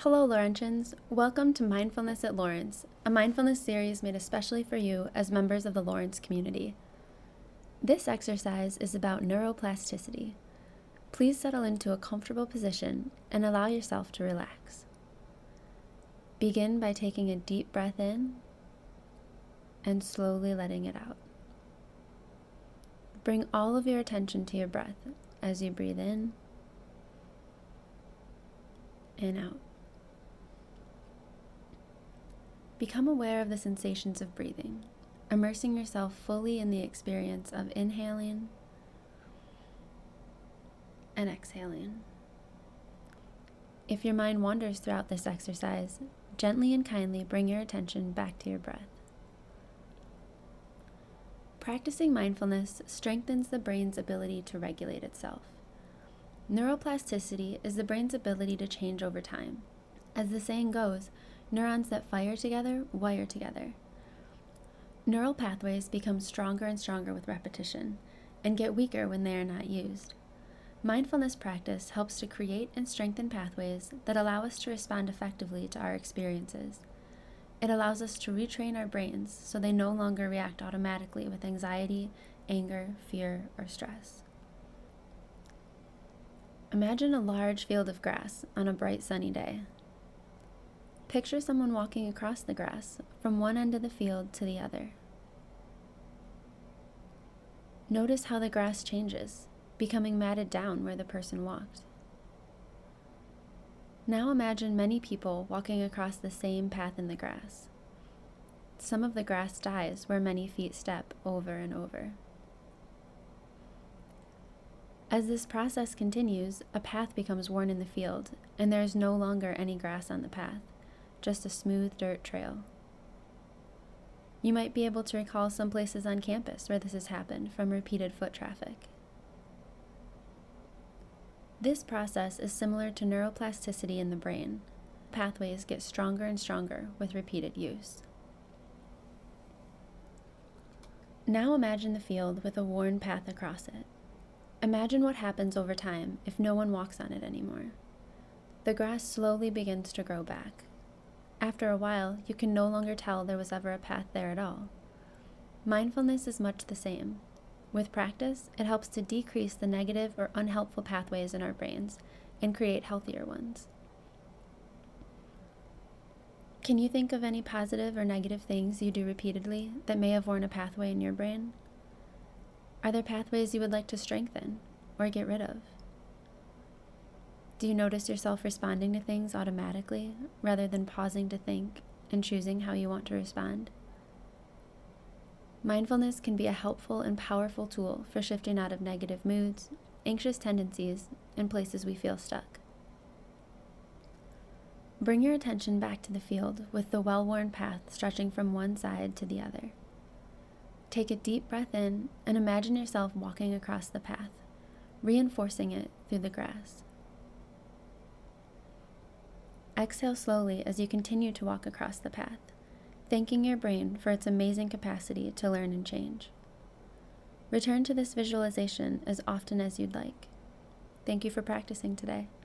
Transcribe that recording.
Hello, Laurentians. Welcome to Mindfulness at Lawrence, a mindfulness series made especially for you as members of the Lawrence community. This exercise is about neuroplasticity. Please settle into a comfortable position and allow yourself to relax. Begin by taking a deep breath in and slowly letting it out. Bring all of your attention to your breath as you breathe in and out. Become aware of the sensations of breathing, immersing yourself fully in the experience of inhaling and exhaling. If your mind wanders throughout this exercise, gently and kindly bring your attention back to your breath. Practicing mindfulness strengthens the brain's ability to regulate itself. Neuroplasticity is the brain's ability to change over time. As the saying goes, neurons that fire together wire together. Neural pathways become stronger and stronger with repetition and get weaker when they are not used. Mindfulness practice helps to create and strengthen pathways that allow us to respond effectively to our experiences. It allows us to retrain our brains so they no longer react automatically with anxiety, anger, fear, or stress. Imagine a large field of grass on a bright sunny day. Picture someone walking across the grass from one end of the field to the other. Notice how the grass changes, becoming matted down where the person walked. Now imagine many people walking across the same path in the grass. Some of the grass dies where many feet step over and over. As this process continues, a path becomes worn in the field, and there is no longer any grass on the path, just a smooth dirt trail. You might be able to recall some places on campus where this has happened from repeated foot traffic. This process is similar to neuroplasticity in the brain. Pathways get stronger and stronger with repeated use. Now imagine the field with a worn path across it. Imagine what happens over time if no one walks on it anymore. The grass slowly begins to grow back. After a while, you can no longer tell there was ever a path there at all. Mindfulness is much the same. With practice, it helps to decrease the negative or unhelpful pathways in our brains and create healthier ones. Can you think of any positive or negative things you do repeatedly that may have worn a pathway in your brain? Are there pathways you would like to strengthen or get rid of? Do you notice yourself responding to things automatically rather than pausing to think and choosing how you want to respond? Mindfulness can be a helpful and powerful tool for shifting out of negative moods, anxious tendencies, and places we feel stuck. Bring your attention back to the field with the well-worn path stretching from one side to the other. Take a deep breath in and imagine yourself walking across the path, reinforcing it through the grass. Exhale slowly as you continue to walk across the path, thanking your brain for its amazing capacity to learn and change. Return to this visualization as often as you'd like. Thank you for practicing today.